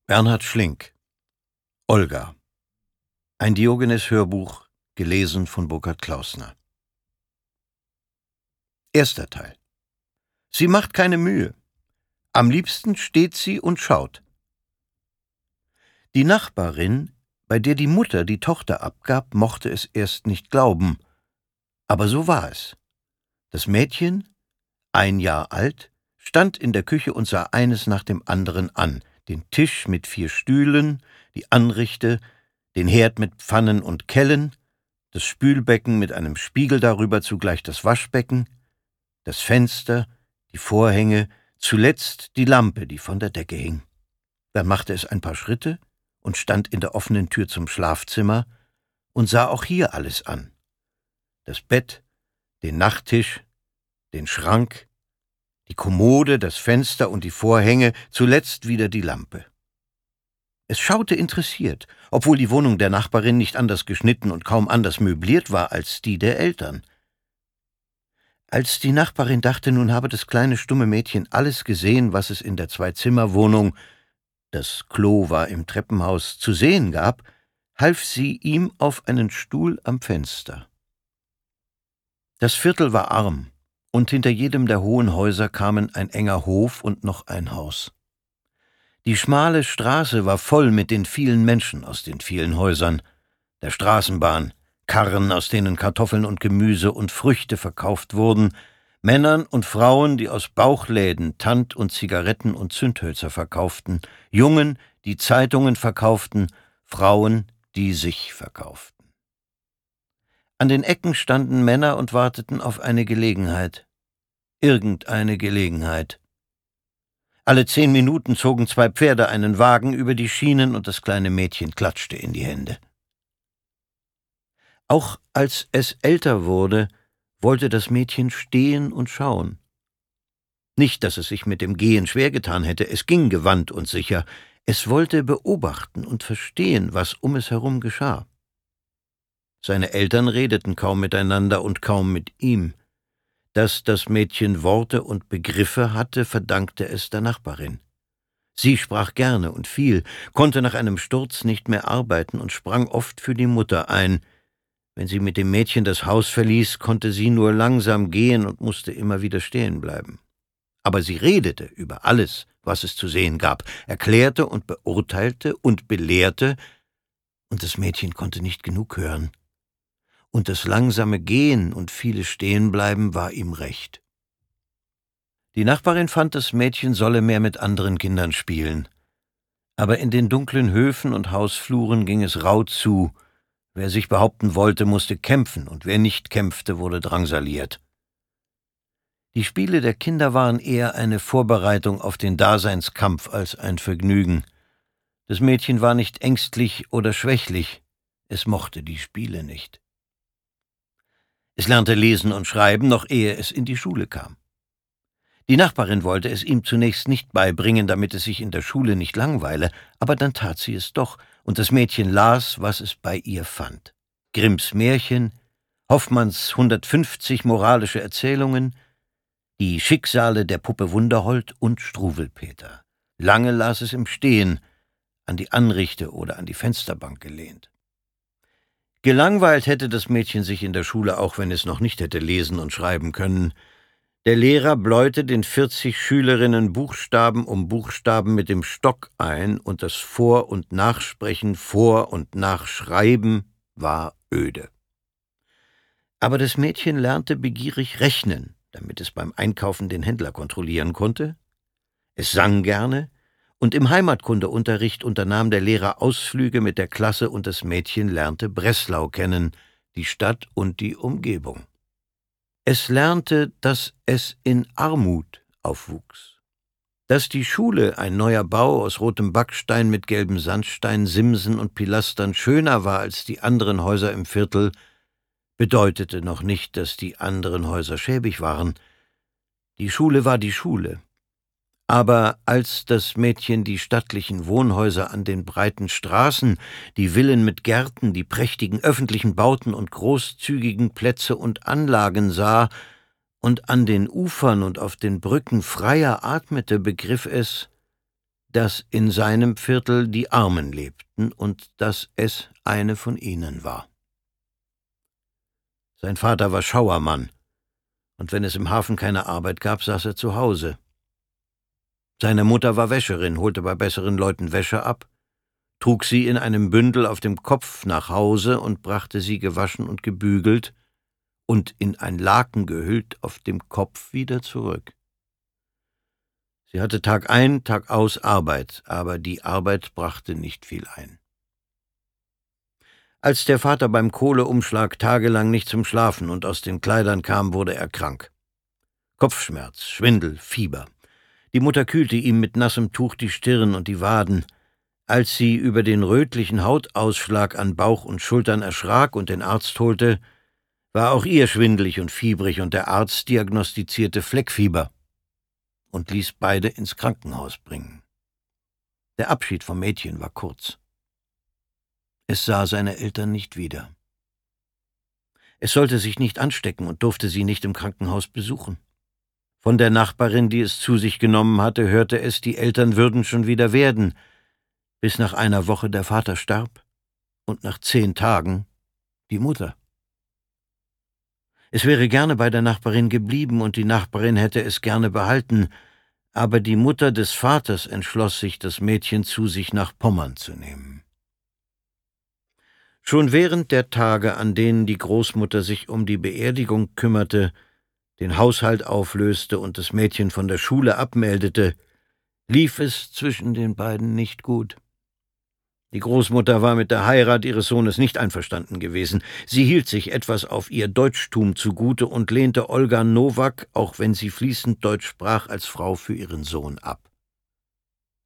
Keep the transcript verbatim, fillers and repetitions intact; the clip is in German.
Bernhard Schlink. Olga. Ein Diogenes-Hörbuch, gelesen von Burkhard Klausner. Erster Teil. Sie macht keine Mühe. Am liebsten steht sie und schaut. Die Nachbarin, bei der die Mutter die Tochter abgab, mochte es erst nicht glauben. Aber so war es. Das Mädchen, ein Jahr alt, stand in der Küche und sah eines nach dem anderen an. Den Tisch mit vier Stühlen, die Anrichte, den Herd mit Pfannen und Kellen, das Spülbecken mit einem Spiegel darüber, zugleich das Waschbecken, das Fenster, die Vorhänge, zuletzt die Lampe, die von der Decke hing. Dann machte es ein paar Schritte und stand in der offenen Tür zum Schlafzimmer und sah auch hier alles an. Das Bett, den Nachttisch, den Schrank, die Kommode, das Fenster und die Vorhänge, zuletzt wieder die Lampe. Es schaute interessiert, obwohl die Wohnung der Nachbarin nicht anders geschnitten und kaum anders möbliert war als die der Eltern. Als die Nachbarin dachte, nun habe das kleine stumme Mädchen alles gesehen, was es in der Zwei-Zimmer-Wohnung, das Klo war im Treppenhaus, zu sehen gab, half sie ihm auf einen Stuhl am Fenster. Das Viertel war arm, und hinter jedem der hohen Häuser kamen ein enger Hof und noch ein Haus. Die schmale Straße war voll mit den vielen Menschen aus den vielen Häusern, der Straßenbahn, Karren, aus denen Kartoffeln und Gemüse und Früchte verkauft wurden, Männern und Frauen, die aus Bauchläden Tand und Zigaretten und Zündhölzer verkauften, Jungen, die Zeitungen verkauften, Frauen, die sich verkauften. An den Ecken standen Männer und warteten auf eine Gelegenheit. Irgendeine Gelegenheit. Alle zehn Minuten zogen zwei Pferde einen Wagen über die Schienen und das kleine Mädchen klatschte in die Hände. Auch als es älter wurde, wollte das Mädchen stehen und schauen. Nicht, dass es sich mit dem Gehen schwer getan hätte, es ging gewandt und sicher. Es wollte beobachten und verstehen, was um es herum geschah. Seine Eltern redeten kaum miteinander und kaum mit ihm. Dass das Mädchen Worte und Begriffe hatte, verdankte es der Nachbarin. Sie sprach gerne und viel, konnte nach einem Sturz nicht mehr arbeiten und sprang oft für die Mutter ein. Wenn sie mit dem Mädchen das Haus verließ, konnte sie nur langsam gehen und musste immer wieder stehen bleiben. Aber sie redete über alles, was es zu sehen gab, erklärte und beurteilte und belehrte, und das Mädchen konnte nicht genug hören. Und das langsame Gehen und viele Stehenbleiben war ihm recht. Die Nachbarin fand, das Mädchen solle mehr mit anderen Kindern spielen. Aber in den dunklen Höfen und Hausfluren ging es rau zu. Wer sich behaupten wollte, musste kämpfen, und wer nicht kämpfte, wurde drangsaliert. Die Spiele der Kinder waren eher eine Vorbereitung auf den Daseinskampf als ein Vergnügen. Das Mädchen war nicht ängstlich oder schwächlich, es mochte die Spiele nicht. Es lernte lesen und schreiben, noch ehe es in die Schule kam. Die Nachbarin wollte es ihm zunächst nicht beibringen, damit es sich in der Schule nicht langweile, aber dann tat sie es doch, und das Mädchen las, was es bei ihr fand. Grimms Märchen, Hoffmanns hundertfünfzig moralische Erzählungen, die Schicksale der Puppe Wunderhold und Struwwelpeter. Lange las es im Stehen, an die Anrichte oder an die Fensterbank gelehnt. Gelangweilt hätte das Mädchen sich in der Schule, auch wenn es noch nicht hätte lesen und schreiben können. Der Lehrer bläute den vierzig Schülerinnen Buchstaben um Buchstaben mit dem Stock ein, und das Vor- und Nachsprechen, Vor- und Nachschreiben war öde. Aber das Mädchen lernte begierig rechnen, damit es beim Einkaufen den Händler kontrollieren konnte. Es sang gerne, und im Heimatkundeunterricht unternahm der Lehrer Ausflüge mit der Klasse, und das Mädchen lernte Breslau kennen, die Stadt und die Umgebung. Es lernte, dass es in Armut aufwuchs, dass die Schule, ein neuer Bau aus rotem Backstein mit gelbem Sandstein, Simsen und Pilastern, schöner war als die anderen Häuser im Viertel, bedeutete noch nicht, dass die anderen Häuser schäbig waren. Die Schule war die Schule. Aber als das Mädchen die stattlichen Wohnhäuser an den breiten Straßen, die Villen mit Gärten, die prächtigen öffentlichen Bauten und großzügigen Plätze und Anlagen sah und an den Ufern und auf den Brücken freier atmete, begriff es, dass in seinem Viertel die Armen lebten und dass es eine von ihnen war. Sein Vater war Schauermann, und wenn es im Hafen keine Arbeit gab, saß er zu Hause. Seine Mutter war Wäscherin, holte bei besseren Leuten Wäsche ab, trug sie in einem Bündel auf dem Kopf nach Hause und brachte sie gewaschen und gebügelt und in ein Laken gehüllt auf dem Kopf wieder zurück. Sie hatte Tag ein, Tag aus Arbeit, aber die Arbeit brachte nicht viel ein. Als der Vater beim Kohleumschlag tagelang nicht zum Schlafen und aus den Kleidern kam, wurde er krank. Kopfschmerz, Schwindel, Fieber. Die Mutter kühlte ihm mit nassem Tuch die Stirn und die Waden. Als sie über den rötlichen Hautausschlag an Bauch und Schultern erschrak und den Arzt holte, war auch ihr schwindelig und fiebrig, und der Arzt diagnostizierte Fleckfieber und ließ beide ins Krankenhaus bringen. Der Abschied vom Mädchen war kurz. Es sah seine Eltern nicht wieder. Es sollte sich nicht anstecken und durfte sie nicht im Krankenhaus besuchen. Von der Nachbarin, die es zu sich genommen hatte, hörte es, die Eltern würden schon wieder werden, bis nach einer Woche der Vater starb und nach zehn Tagen die Mutter. Es wäre gerne bei der Nachbarin geblieben und die Nachbarin hätte es gerne behalten, aber die Mutter des Vaters entschloss sich, das Mädchen zu sich nach Pommern zu nehmen. Schon während der Tage, an denen die Großmutter sich um die Beerdigung kümmerte, den Haushalt auflöste und das Mädchen von der Schule abmeldete, lief es zwischen den beiden nicht gut. Die Großmutter war mit der Heirat ihres Sohnes nicht einverstanden gewesen. Sie hielt sich etwas auf ihr Deutschtum zugute und lehnte Olga Nowak, auch wenn sie fließend Deutsch sprach, als Frau für ihren Sohn ab.